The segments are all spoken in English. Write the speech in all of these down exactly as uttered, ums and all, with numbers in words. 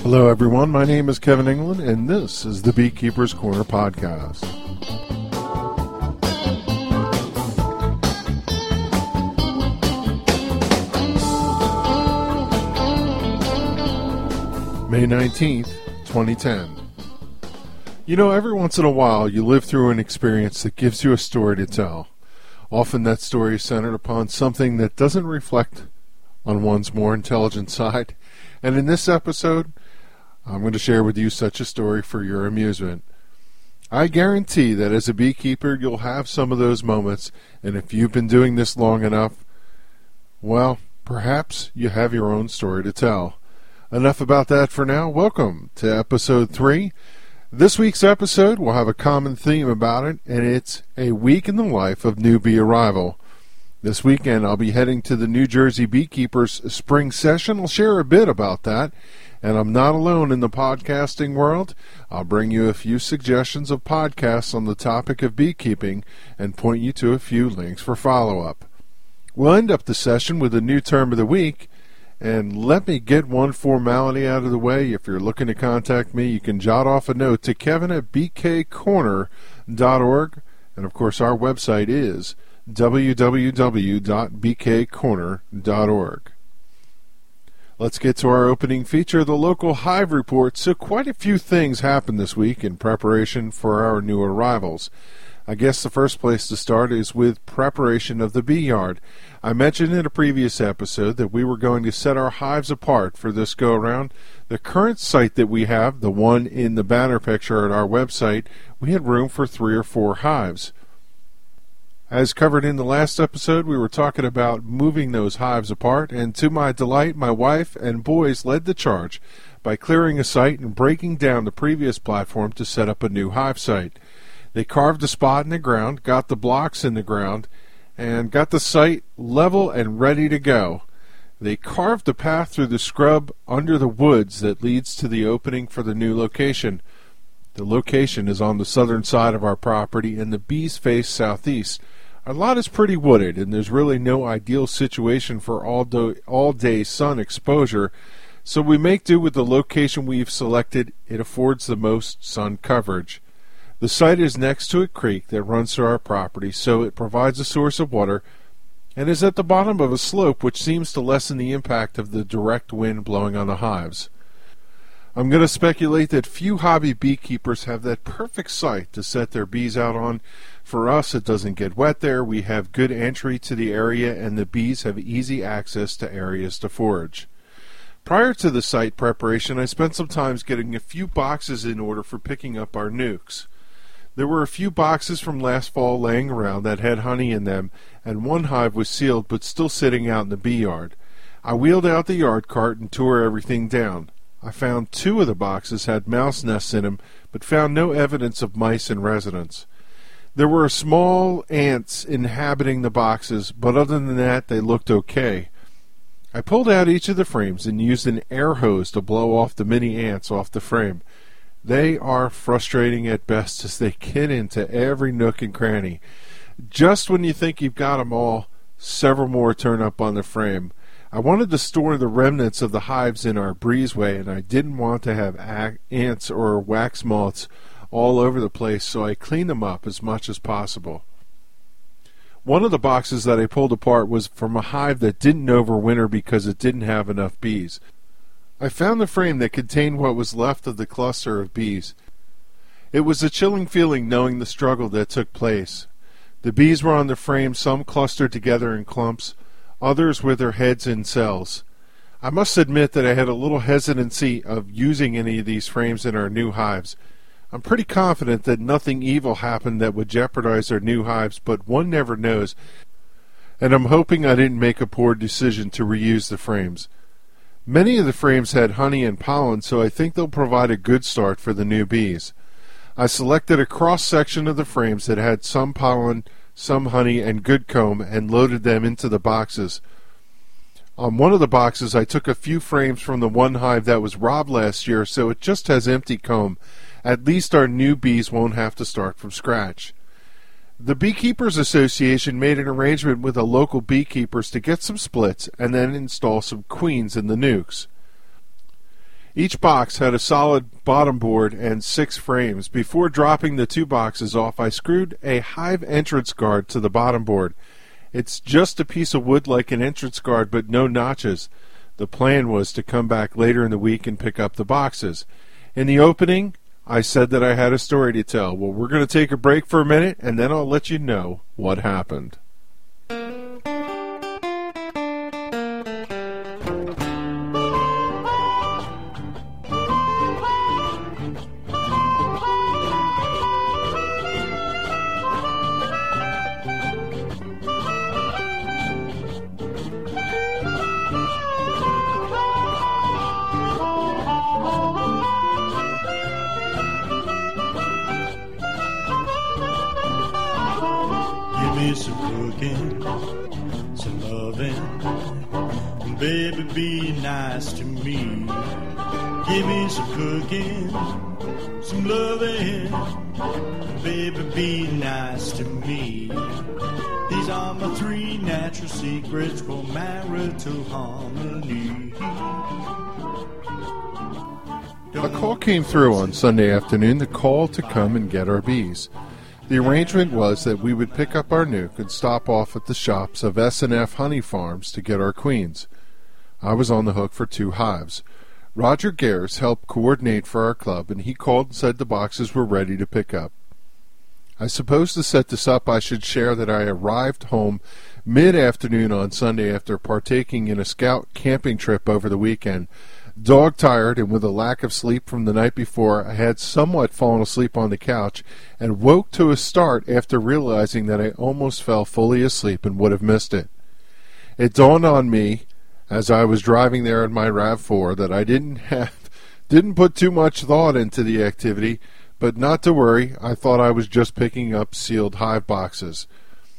Hello everyone, my name is Kevin England and this is the Beekeeper's Corner podcast. May nineteenth, twenty ten. You know, every once in a while you live through an experience that gives you a story to tell. Often that story is centered upon something that doesn't reflect on one's more intelligent side. And in this episode, I'm going to share with you such a story for your amusement. I guarantee that as a beekeeper, you'll have some of those moments, and if you've been doing this long enough, well, perhaps you have your own story to tell. Enough about that for now. Welcome to episode three. This week's episode will have a common theme about it, and it's a week in the life of new bee arrival. This weekend, I'll be heading to the New Jersey Beekeepers Spring Session. I'll share a bit about that. And I'm not alone in the podcasting world. I'll bring you a few suggestions of podcasts on the topic of beekeeping and point you to a few links for follow-up. We'll end up the session with a new term of the week. And let me get one formality out of the way. If you're looking to contact me, you can jot off a note to Kevin at b k corner dot org. And of course, our website is w w w dot b k corner dot org. Let's get to our opening feature, the local hive report. So quite a few things happened this week in preparation for our new arrivals. I guess the first place to start is with preparation of the bee yard. I mentioned in a previous episode that we were going to set our hives apart for this go-around. The current site that we have, the one in the banner picture at our website, we had room for three or four hives. As covered in the last episode, we were talking about moving those hives apart, and to my delight, my wife and boys led the charge by clearing a site and breaking down the previous platform to set up a new hive site. They carved a spot in the ground, got the blocks in the ground, and got the site level and ready to go. They carved a path through the scrub under the woods that leads to the opening for the new location. The location is on the southern side of our property, and the bees face southeast. Our lot is pretty wooded, and there's really no ideal situation for all-day, all-day sun exposure, so we make do with the location we've selected. It affords the most sun coverage. The site is next to a creek that runs through our property, so it provides a source of water, and is at the bottom of a slope which seems to lessen the impact of the direct wind blowing on the hives. I'm going to speculate that few hobby beekeepers have that perfect site to set their bees out on. For us, it doesn't get wet there, we have good entry to the area, and the bees have easy access to areas to forage. Prior to the site preparation, I spent some time getting a few boxes in order for picking up our nukes. There were a few boxes from last fall laying around that had honey in them, and one hive was sealed but still sitting out in the bee yard. I wheeled out the yard cart and tore everything down. I found two of the boxes had mouse nests in them, but found no evidence of mice in residence. There were small ants inhabiting the boxes, but other than that, they looked okay. I pulled out each of the frames and used an air hose to blow off the mini ants off the frame. They are frustrating at best as they get into every nook and cranny. Just when you think you've got them all, several more turn up on the frame. I wanted to store the remnants of the hives in our breezeway, and I didn't want to have ants or wax moths all over the place, so I cleaned them up as much as possible. One of the boxes that I pulled apart was from a hive that didn't overwinter because it didn't have enough bees. I found the frame that contained what was left of the cluster of bees. It was a chilling feeling knowing the struggle that took place. The bees were on the frame, some clustered together in clumps, others with their heads in cells. I must admit that I had a little hesitancy of using any of these frames in our new hives. I'm pretty confident that nothing evil happened that would jeopardize our new hives, but one never knows, and I'm hoping I didn't make a poor decision to reuse the frames. Many of the frames had honey and pollen, so I think they'll provide a good start for the new bees. I selected a cross-section of the frames that had some pollen, some honey, and good comb, and loaded them into the boxes. On one of the boxes, I took a few frames from the one hive that was robbed last year, so it just has empty comb. At least our new bees won't have to start from scratch. The Beekeepers Association made an arrangement with the local beekeepers to get some splits and then install some queens in the nukes. Each box had a solid bottom board and six frames. Before dropping the two boxes off, I screwed a hive entrance guard to the bottom board. It's just a piece of wood like an entrance guard, but no notches. The plan was to come back later in the week and pick up the boxes. In the opening, I said that I had a story to tell. Well, we're going to take a break for a minute, and then I'll let you know what happened. Some cooking, some loving, baby, be nice to me. Give me some cooking, some loving, baby, be nice to me. These are my three natural secrets for marital harmony. A call came through on Sunday afternoon, the call to come and get our bees. The arrangement was that we would pick up our nuke and stop off at the shops of S and F Honey Farms to get our queens. I was on the hook for two hives. Roger Gares helped coordinate for our club, and he called and said the boxes were ready to pick up. I suppose to set this up I should share that I arrived home mid-afternoon on Sunday after partaking in a scout camping trip over the weekend. Dog-tired and with a lack of sleep from the night before, I had somewhat fallen asleep on the couch and woke to a start after realizing that I almost fell fully asleep and would have missed it. It dawned on me, as I was driving there in my RAV four, that I didn't have, didn't put too much thought into the activity, but not to worry, I thought I was just picking up sealed hive boxes.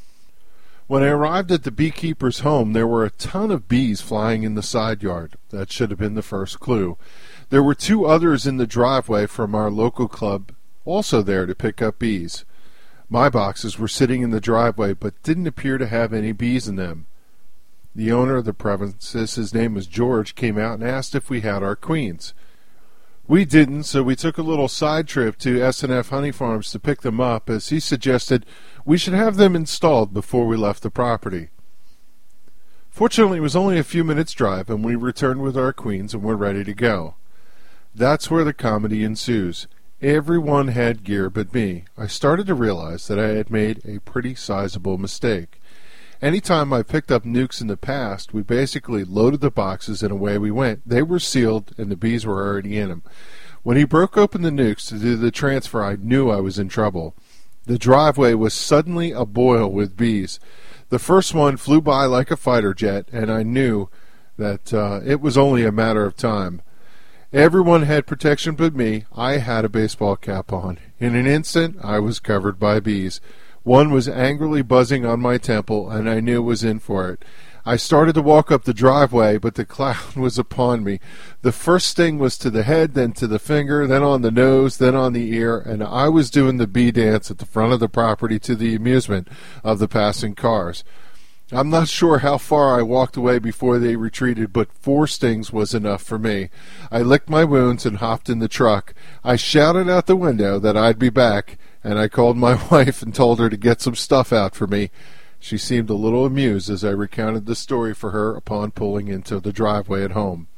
When I arrived at the beekeeper's home, there were a ton of bees flying in the side yard. That should have been the first clue. There were two others in the driveway from our local club, also there to pick up bees. My boxes were sitting in the driveway, but didn't appear to have any bees in them. The owner of the premises, his name was George, came out and asked if we had our queens. We didn't, so we took a little side trip to S and F Honey Farms to pick them up, as he suggested we should have them installed before we left the property. Fortunately, it was only a few minutes' drive, and we returned with our queens and were ready to go. That's where the comedy ensues. Everyone had gear but me. I started to realize that I had made a pretty sizable mistake. Any time I picked up nukes in the past, we basically loaded the boxes and away we went. They were sealed, and the bees were already in them. When he broke open the nukes to do the transfer, I knew I was in trouble. The driveway was suddenly aboil with bees. The first one flew by like a fighter jet, and I knew that uh, it was only a matter of time. Everyone had protection but me. I had a baseball cap on. In an instant, I was covered by bees. One was angrily buzzing on my temple, and I knew it was in for it. I started to walk up the driveway, but the cloud was upon me. The first sting was to the head, then to the finger, then on the nose, then on the ear, and I was doing the bee dance at the front of the property to the amusement of the passing cars. I'm not sure how far I walked away before they retreated, but four stings was enough for me. I licked my wounds and hopped in the truck. I shouted out the window that I'd be back, and I called my wife and told her to get some stuff out for me. She seemed a little amused as I recounted the story for her upon pulling into the driveway at home.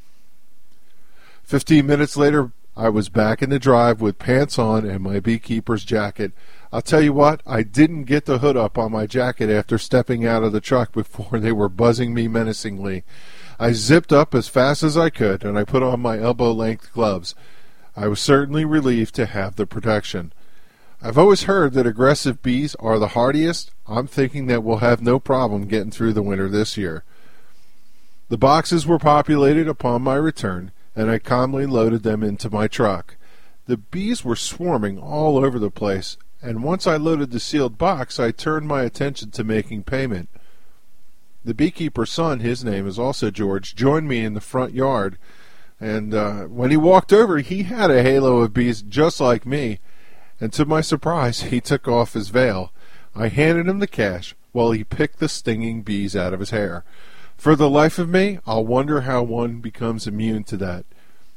Fifteen minutes later, I was back in the drive with pants on and my beekeeper's jacket. I'll tell you what, I didn't get the hood up on my jacket after stepping out of the truck before they were buzzing me menacingly. I zipped up as fast as I could, and I put on my elbow-length gloves. I was certainly relieved to have the protection. I've always heard that aggressive bees are the hardiest. I'm thinking that we'll have no problem getting through the winter this year. The boxes were populated upon my return, and I calmly loaded them into my truck. The bees were swarming all over the place, and once I loaded the sealed box, I turned my attention to making payment. The beekeeper's son, his name is also George, joined me in the front yard, and uh, when he walked over, he had a halo of bees just like me. And to my surprise, he took off his veil. I handed him the cash while he picked the stinging bees out of his hair. For the life of me, I'll wonder how one becomes immune to that.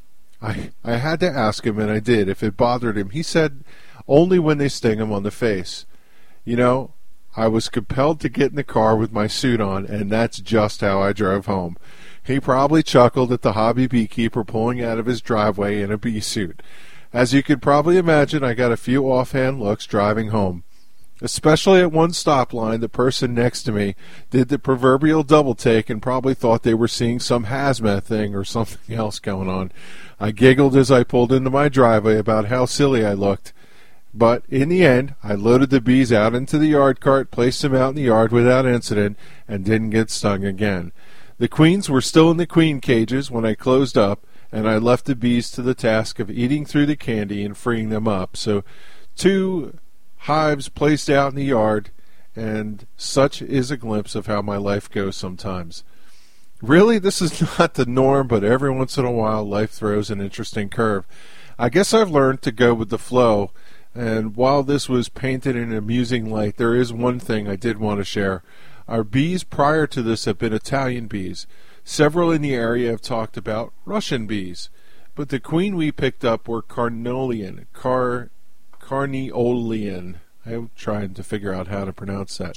I, I had to ask him, and I did, if it bothered him. He said only when they sting him on the face. You know, I was compelled to get in the car with my suit on, and that's just how I drove home. He probably chuckled at the hobby beekeeper pulling out of his driveway in a bee suit. As you could probably imagine, I got a few offhand looks driving home. Especially at one stop line, the person next to me did the proverbial double take and probably thought they were seeing some hazmat thing or something else going on. I giggled as I pulled into my driveway about how silly I looked. But in the end, I loaded the bees out into the yard cart, placed them out in the yard without incident, and didn't get stung again. The queens were still in the queen cages when I closed up, and I left the bees to the task of eating through the candy and freeing them up. So two hives placed out in the yard, and such is a glimpse of how my life goes sometimes. Really, this is not the norm, but every once in a while life throws an interesting curve. I guess I've learned to go with the flow, and while this was painted in an amusing light, there is one thing I did want to share. Our bees prior to this have been Italian bees. Several in the area have talked about Russian bees, but the queen we picked up were Carniolian, Car, Carniolian. I'm trying to figure out how to pronounce that.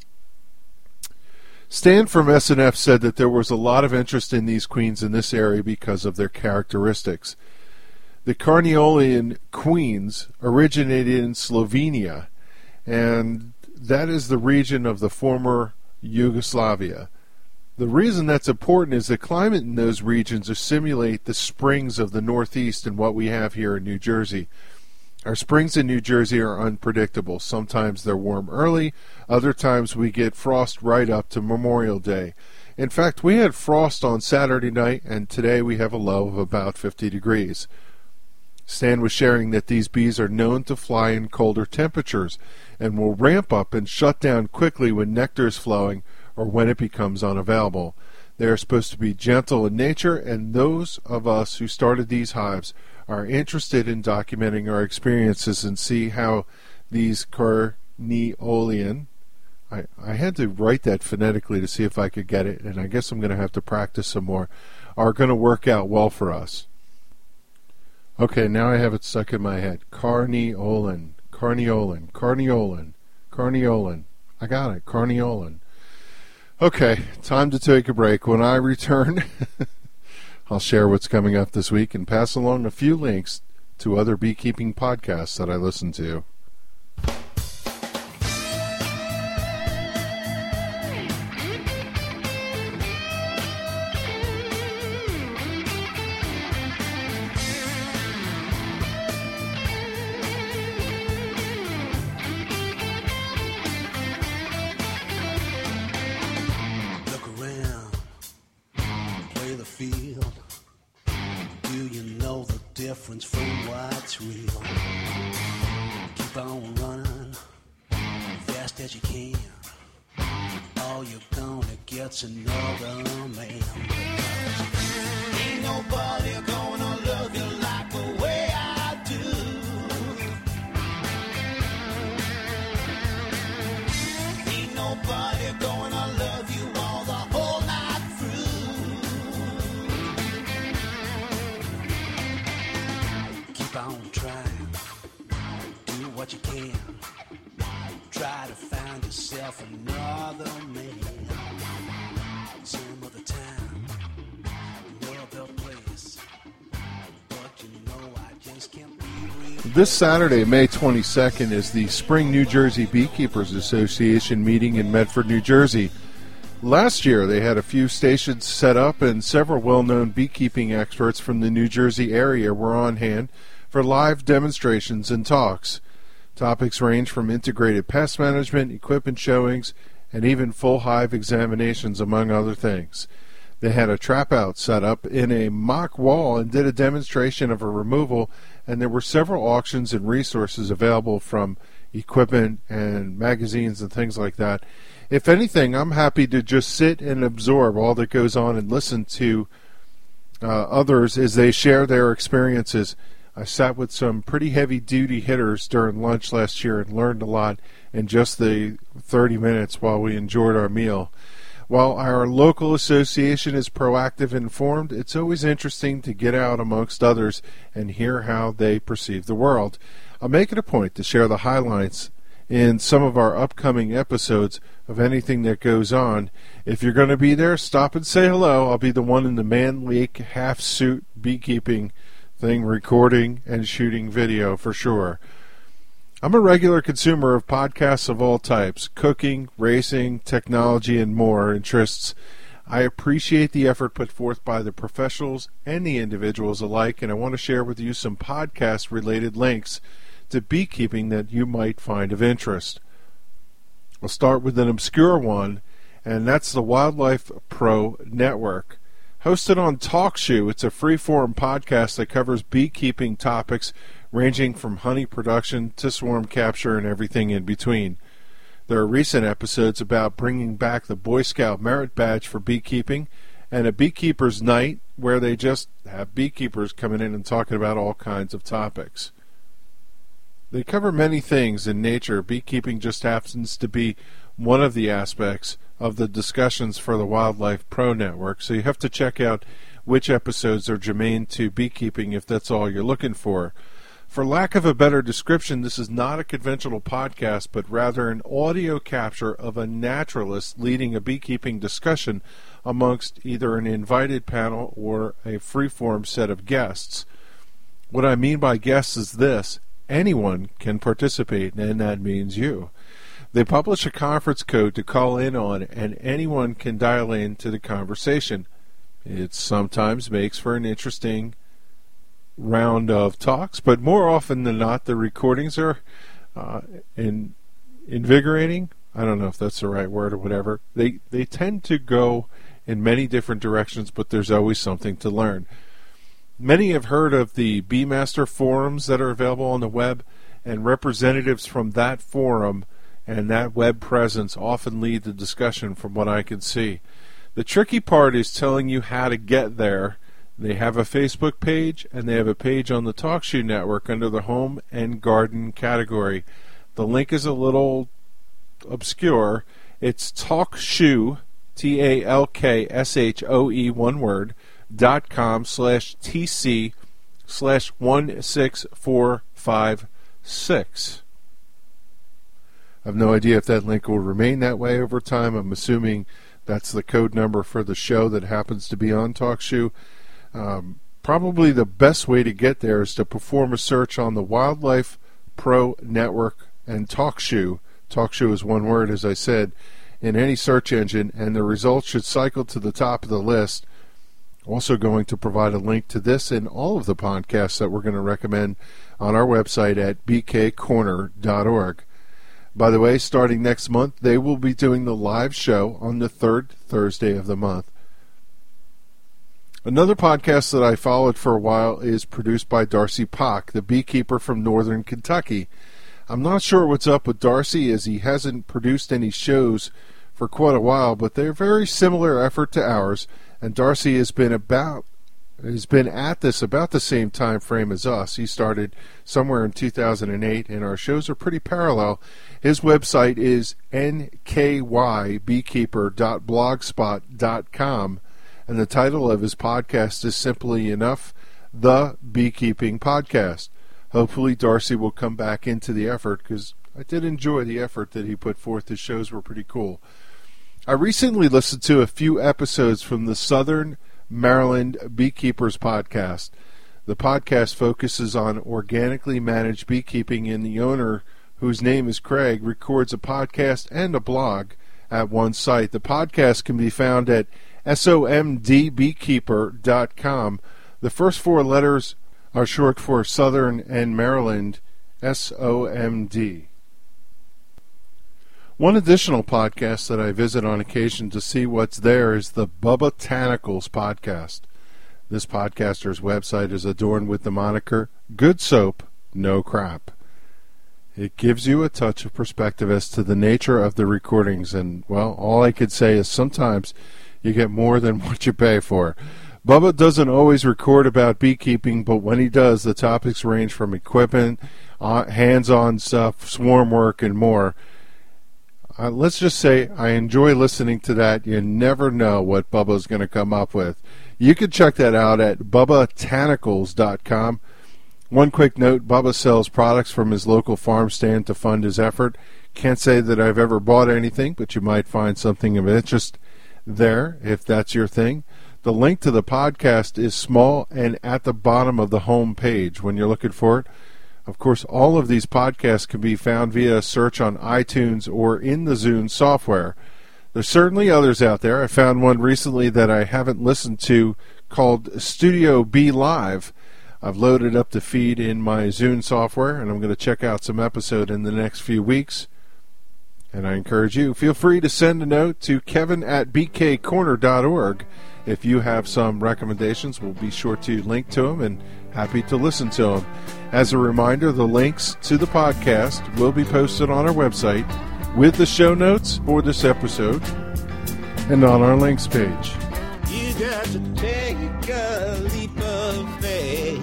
Stan from S N F said that there was a lot of interest in these queens in this area because of their characteristics. The Carniolian queens originated in Slovenia, and that is the region of the former Yugoslavia. The reason that's important is the climate in those regions simulate the springs of the Northeast and what we have here in New Jersey. Our springs in New Jersey are unpredictable. Sometimes they're warm early, other times we get frost right up to Memorial Day. In fact, we had frost on Saturday night, and today we have a low of about fifty degrees. Stan was sharing that these bees are known to fly in colder temperatures and will ramp up and shut down quickly when nectar is flowing or when it becomes unavailable. They are supposed to be gentle in nature, and those of us who started these hives are interested in documenting our experiences and see how these Carniolian, I, I had to write that phonetically to see if I could get it, and I guess I'm going to have to practice some more, are going to work out well for us. Okay, now I have it stuck in my head. Carniolin, Carniolin, Carniolin, Carniolin. I got it, Carniolin. Okay, time to take a break. When I return, I'll share what's coming up this week and pass along a few links to other beekeeping podcasts that I listen to. Difference from what's real. Keep on running fast as you can. All you're gonna get's another man. Ain't nobody gonna love you like the way I do. Ain't nobody gonna love you all the whole night through. Keep on trying, do what you can. Try to find yourself another man. Some other time, another place. But you know I just can't be real. This Saturday, May twenty-second, is the Spring New Jersey Beekeepers Association meeting in Medford, New Jersey. Last year, they had a few stations set up, and several well-known beekeeping experts from the New Jersey area were on hand for live demonstrations and talks. Topics range from integrated pest management, equipment showings, and even full hive examinations, among other things. They had a trap out set up in a mock wall and did a demonstration of a removal, and there were several auctions and resources available from equipment and magazines and things like that. If anything, I'm happy to just sit and absorb all that goes on and listen to uh, others as they share their experiences. I sat with some pretty heavy-duty hitters during lunch last year and learned a lot in just the thirty minutes while we enjoyed our meal. While our local association is proactive and informed, it's always interesting to get out amongst others and hear how they perceive the world. I'll make it a point to share the highlights in some of our upcoming episodes of anything that goes on. If you're going to be there, stop and say hello. I'll be the one in the Man Lake half-suit beekeeping thing, recording and shooting video for sure. I'm a regular consumer of podcasts of all types, cooking, racing, technology, and more interests. I appreciate the effort put forth by the professionals and the individuals alike, and I want to share with you some podcast-related links to beekeeping that you might find of interest. I'll start with an obscure one, and that's the Wildlife Pro Network. Hosted on TalkShoe, it's a free-form podcast that covers beekeeping topics ranging from honey production to swarm capture and everything in between. There are recent episodes about bringing back the Boy Scout Merit Badge for beekeeping and a Beekeeper's Night where they just have beekeepers coming in and talking about all kinds of topics. They cover many things in nature. Beekeeping just happens to be one of the aspects of the discussions for the Wildlife Pro Network, so you have to check out which episodes are germane to beekeeping if that's all you're looking for. For lack of a better description, this is not a conventional podcast, but rather an audio capture of a naturalist leading a beekeeping discussion amongst either an invited panel or a free-form set of guests. What I mean by guests is this: anyone can participate, and that means you. They publish a conference code to call in on, and anyone can dial in to the conversation. It sometimes makes for an interesting round of talks, but more often than not, the recordings are uh, in, invigorating. I don't know if that's the right word or whatever. They, they tend to go in many different directions, but there's always something to learn. Many have heard of the Beemaster forums that are available on the web, and representatives from that forum and that web presence often lead the discussion from what I can see. The tricky part is telling you how to get there. They have a Facebook page, and they have a page on the TalkShoe network under the Home and Garden category. The link is a little obscure. It's TalkShoe, T A L K S H O E, one word, dot com slash tc slash one six four five six. I have no idea if that link will remain that way over time. I'm assuming that's the code number for the show that happens to be on TalkShoe. Um, probably the best way to get there is to perform a search on the Wildlife Pro Network and TalkShoe. TalkShoe is one word, as I said, in any search engine, and the results should cycle to the top of the list. Also going to provide a link to this and all of the podcasts that we're going to recommend on our website at b k corner dot org. By the way, starting next month, they will be doing the live show on the third Thursday of the month. Another podcast that I followed for a while is produced by Darcy Pock, the beekeeper from northern Kentucky. I'm not sure what's up with Darcy, as he hasn't produced any shows for quite a while, but they're a very similar effort to ours, and Darcy has been about has been at this about the same time frame as us. He started somewhere in two thousand eight, and our shows are pretty parallel. His website is n k y beekeeper dot blogspot dot com, and the title of his podcast is simply enough, The Beekeeping Podcast. Hopefully Darcy will come back into the effort, because I did enjoy the effort that he put forth. His shows were pretty cool. I recently listened to a few episodes from the Southern Maryland Beekeepers Podcast. The podcast focuses on organically managed beekeeping, and the owner, whose name is Craig, records a podcast and a blog at one site. The podcast can be found at S O M D beekeeper dot com. The first four letters are short for Southern and Maryland, S O M D. One additional podcast that I visit on occasion to see what's there is the Bubbotanicals podcast. This podcaster's website is adorned with the moniker, Good Soap, No Crap. It gives you a touch of perspective as to the nature of the recordings, and, well, all I could say is sometimes you get more than what you pay for. Bubba doesn't always record about beekeeping, but when he does, the topics range from equipment, uh, hands-on stuff, swarm work, and more. Uh, let's just say I enjoy listening to that. You never know what Bubba's going to come up with. You can check that out at bubba tanicals dot com. One quick note, Bubba sells products from his local farm stand to fund his effort. Can't say that I've ever bought anything, but you might find something of interest there if that's your thing. The link to the podcast is small and at the bottom of the home page when you're looking for it. Of course, all of these podcasts can be found via a search on iTunes or in the Zune software. There's certainly others out there. I found one recently that I haven't listened to called Studio B Live. I've loaded up the feed in my Zune software, and I'm going to check out some episode in the next few weeks. And I encourage you, feel free to send a note to kevin at b k corner dot org. If you have some recommendations, we'll be sure to link to them and happy to listen to them. As a reminder, the links to the podcast will be posted on our website with the show notes for this episode and on our links page. You got to take a leap of faith.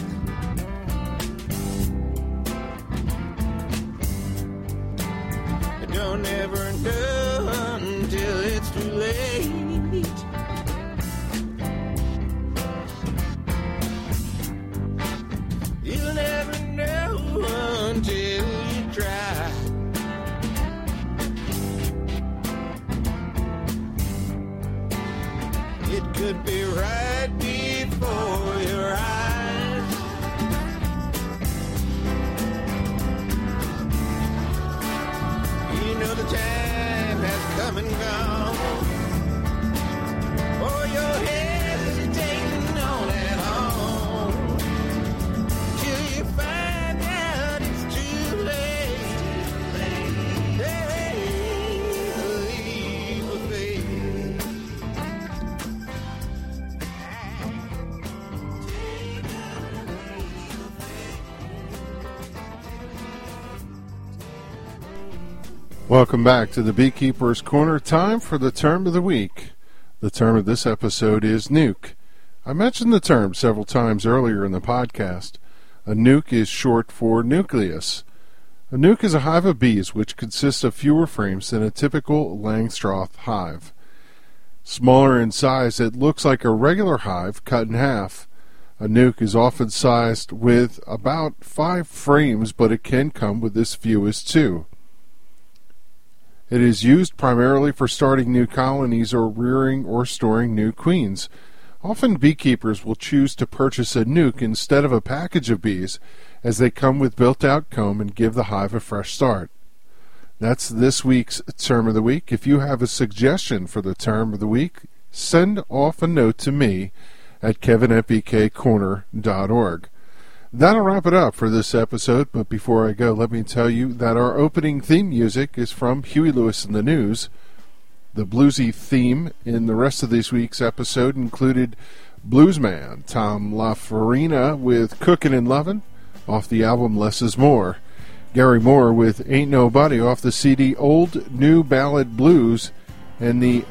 Don't ever know until it's too late. You'll never know until you try. It could be right before your eyes. You know the time has come and gone. For your hesitating on at home. Till you find out it's too late. Hey, leave a faith. Welcome back to the Beekeeper's Corner. Time for the term of the week. The term of this episode is nuke. I mentioned the term several times earlier in the podcast. A nuke is short for nucleus. A nuke is a hive of bees which consists of fewer frames than a typical Langstroth hive. Smaller in size, it looks like a regular hive cut in half. A nuke is often sized with about five frames, but it can come with as few as two. It is used primarily for starting new colonies or rearing or storing new queens. Often beekeepers will choose to purchase a nuke instead of a package of bees, as they come with built-out comb and give the hive a fresh start. That's this week's Term of the Week. If you have a suggestion for the Term of the Week, send off a note to me at kevin at b k corner dot org. That'll wrap it up for this episode, but before I go, let me tell you that our opening theme music is from Huey Lewis and the News. The bluesy theme in the rest of this week's episode included bluesman Tom LaFarina with Cookin' and Lovin' off the album Less Is More, Gary Moore with Ain't Nobody off the C D Old New Ballad Blues, and the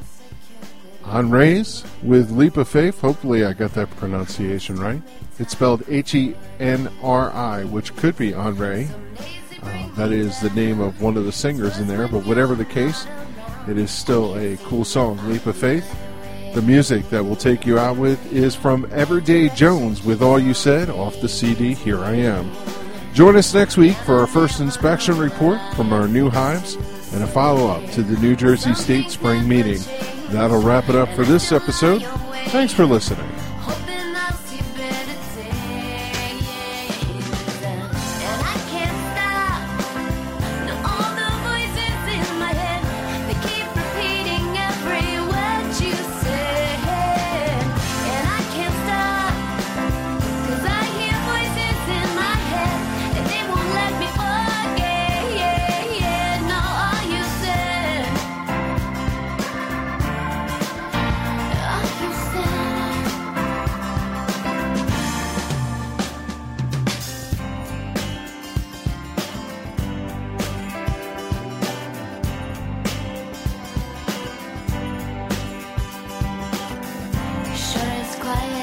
Henrys with Leap of Faith. Hopefully I got that pronunciation right. It's spelled H E N R I, which could be Henry. Uh, that is the name of one of the singers in there, but whatever the case, it is still a cool song, Leap of Faith. The music that we'll take you out with is from Everyday Jones with All You Said off the C D Here I Am. Join us next week for our first inspection report from our new hives and a follow-up to the New Jersey State Spring Meeting. That'll wrap it up for this episode. Thanks for listening. Quiet.